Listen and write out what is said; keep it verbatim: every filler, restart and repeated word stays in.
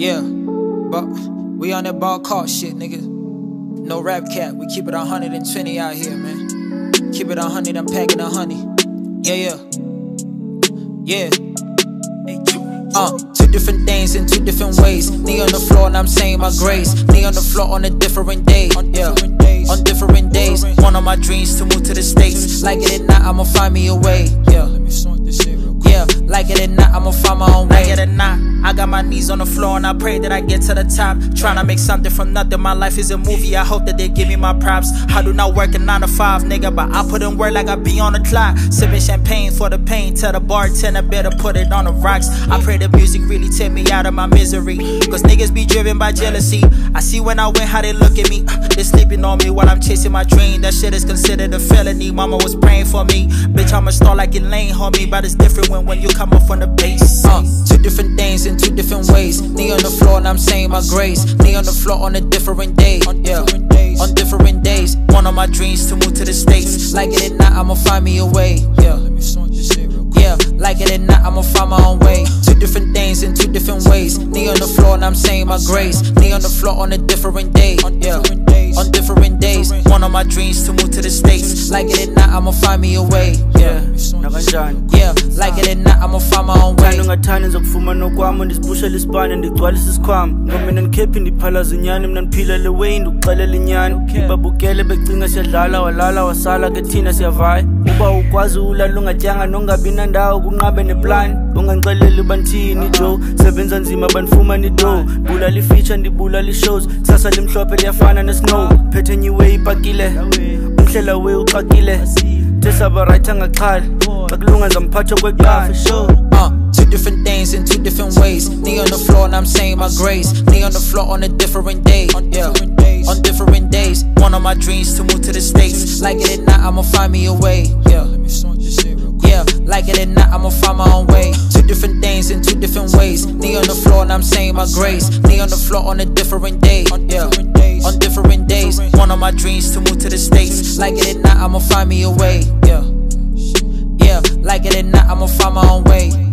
Yeah, but we on that ball call shit, nigga. No rap cap, we keep it one hundred twenty out here, man. Keep it one hundred, I'm packing a honey. Yeah, yeah, yeah. Uh, two different things in two different ways. Knee on the floor and I'm saying my grace. Knee on the floor on a different day. Yeah, on different days. One of my dreams to move to the States. Like it or not, I'ma find me a way. Yeah, let me smoke this shit real quick. Yeah, like it or not, I'ma find my own way. Like it or not, I got my knees on the floor and I pray that I get to the top. Tryna make something from nothing, my life is a movie. I hope that they give me my props. I do not work a nine to five, nigga, but I put in work like I be on the clock. Sipping champagne for the pain, tell the bartender better put it on the rocks. I pray the music really take me out of my misery, cause niggas be driven by jealousy. I see when I win how they look at me. They sleeping on me while I'm chasing my dream. That shit is considered a felony. Mama was praying for me. Bitch, I'm a star like Elaine, homie, but it's different when, when you come up from the base. Uh, two different things in two different ways. Knee on the floor and I'm saying my grace. Knee on the floor on a different day. Yeah, on different days. One of my dreams to move to the States. Like it or not, I'ma find me a way. Yeah, let me smoke this shit real quick. Yeah, like it or not, I'ma find my own way. Two different things in two different ways. Knee on the floor and I'm saying my grace. Knee on the floor on a different day. Yeah, on different days. One of my dreams to move to the States. Like it or not, I'ma find me a way. Yeah, yeah, like it or not, I'ma find my own way. Ngathani ngizokufuma nokwami ndisibushela isibane ndigcwalisa isikhwama ngomina ndikhephi ndiphala zinyani mina ndiphila le way ndikuxelela inyani ibabukele becinga siyadlala walala wasala ke thina siyavaya uba ukwazi ulala ungatyanga nongabi nandawo kunqabe neplan ungangixeleli banthini Joe sebenza nzima banifuma nido bulala ifeature ndibulala ishows kusasa limhlophe liyafana nesnow phethe nyiwe ipakile umhlela we uxakile tesaba right angaqhala akulunga ngizamphatha kweqhafa show. Uh, two different things in two different ways. Knee on the floor and I'm saying my grace. Knee on the floor on a different day. Yeah, on different days. One of my dreams to move to the States. Like it or not, I'ma find me a way. Yeah, let me smoke this shit real quick. Yeah, like it or not, I'ma find my own way. Two different things in two different ways. Knee on the floor and I'm saying my grace. Knee on the floor on a different day. Yeah, on different days. One of my dreams to move to the States. Like it or not, I'ma find me a way. Yeah, yeah, like it or not, I'ma find my own way.